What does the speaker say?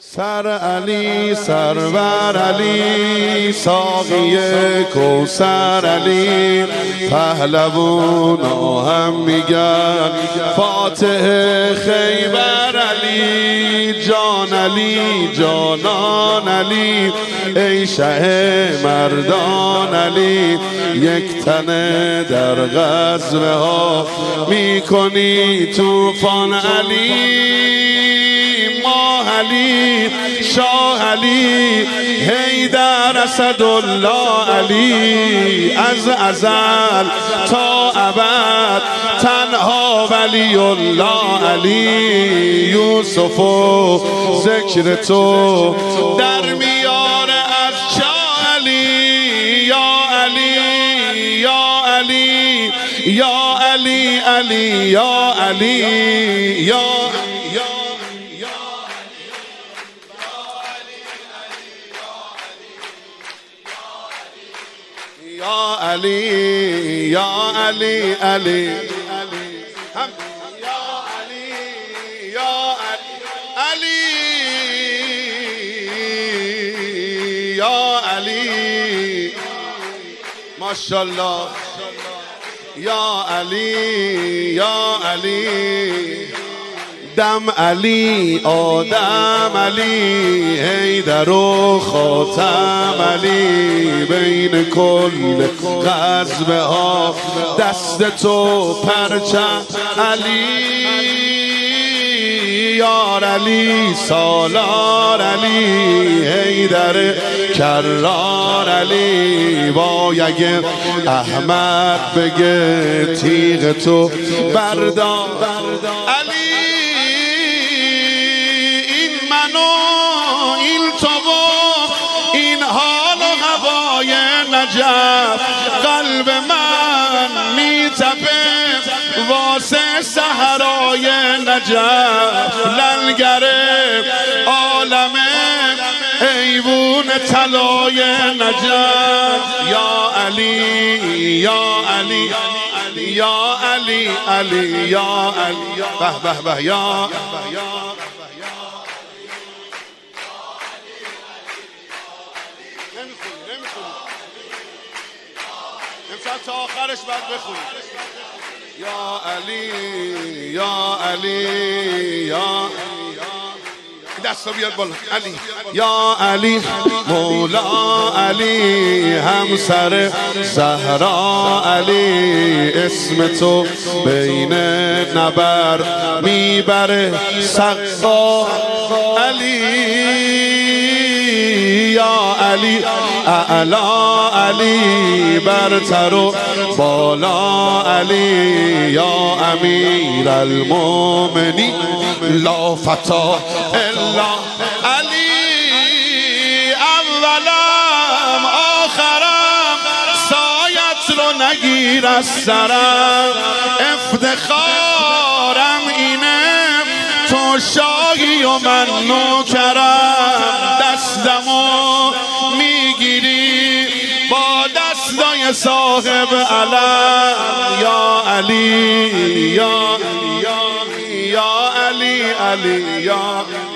سر علی سرور علی ساقی کوثر علی پهلوونا هم میگن فاتح خیبر علی جان علی جانان علی ای شه مردان علی یک تنه در غزوه ها میکنی طوفان علی علی شاه علی حیدر اسدالله علی از ازل تا ابد تنها ولی الله علی یوسف و ذکر تو در میاره از شاه علی یا علی یا علی یا علی علی یا علی یا یا علی یا علی علی هم یا علی یا علی یا علی ماشاءالله یا علی یا علی دم علی آدم علی حیدر و خاتم علی بین کل غزوه ها دست تو پرچم علی یار علی سالار علی حیدر کرار علی وای اگه احمد بگه تیغ تو بردار علی این تو و این حال و هوای نجف قلب من میتپه واسه صحرای نجف لنگر عالم ایوون طلای نجف یا علی یا علی یا علی علی یا علی به به به یا امشب تا آخرش باید بخونی یا علی یا علی یا دستا بیاد بالا علی یا علی مولا علی همسر زهرا علی اسم تو بین نبر میبره سقا علی یا علی اعلا علی برتر و بالا علی یا امیر المومنین لا فتا الا علی اولم آخرم سایت رو نگیر از سرم افتخارم اینه تو شاهی و من نوکرم دستمو میگیری با دستای صاحب علم یا علی یا علی علی یا